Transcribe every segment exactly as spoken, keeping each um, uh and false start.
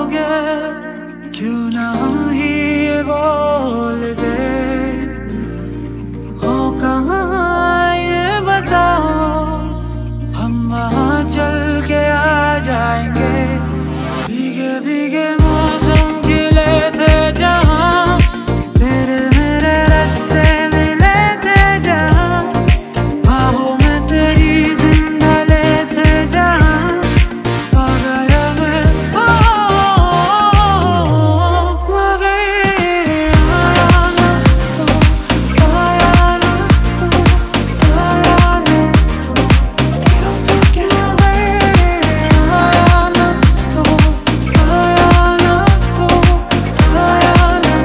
पाओगे, क्यों ना हम ही ये बोल दे, हो कहाँ ये बताओ, हम वहाँ चल के आ जाएंगे। भीगे भीगे मौसम खिले थे जहाँ, तेरे मेरे रास्ते मिले थे जहाँ, बाहों में तेरी दिन ढले थे जहाँ, आ गया मैं ओ, आ गई आया ना तो, आया ना तो, आया ना तो, आ गई आया ना तो, आया ना तो, आया ना।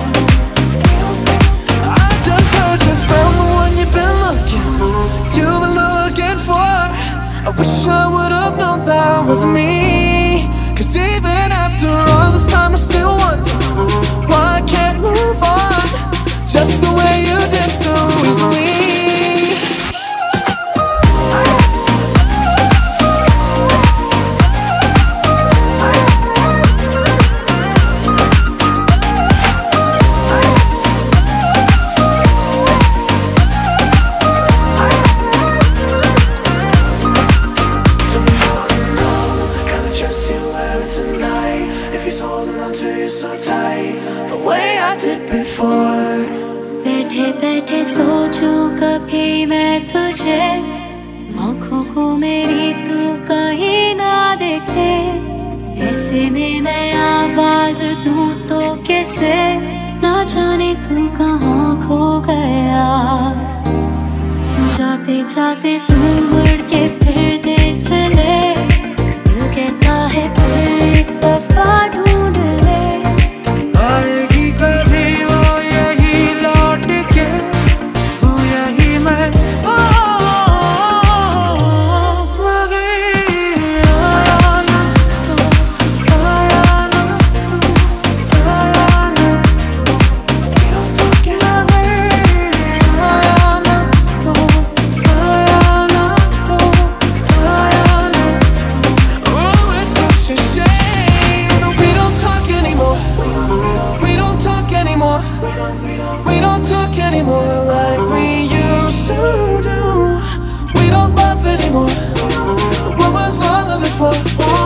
I just heard you found the one you've been looking, you've been looking for. I wish I would've known that wasn't me. Cause even after all this time I still wonder why I can't move on just the way you did so easily. The way I did before. बैठे बैठे सोचूं कभी मैं तुझे, आँखों को मेरी तू कहीं ना देखे, ऐसे में मैं आवाज दूं तो कैसे, ना जाने तू कहाँ खो गया। जाते जाते तू मुड़ के फिर देख ले, दिल कहता है फिर एक दफा ढूंढ ले। आएगी कभी वो यही लौट के, हूँ यही मैं ओ, आ गई आया ना तो, आया ना तो, आया ना, आ गई आया ना तो, आया ना तो, आया ना। Oh, it's such a shame that we don't talk anymore. We don't talk anymore. We don't talk anymore like we used to do. We don't love anymore. What was all of it for?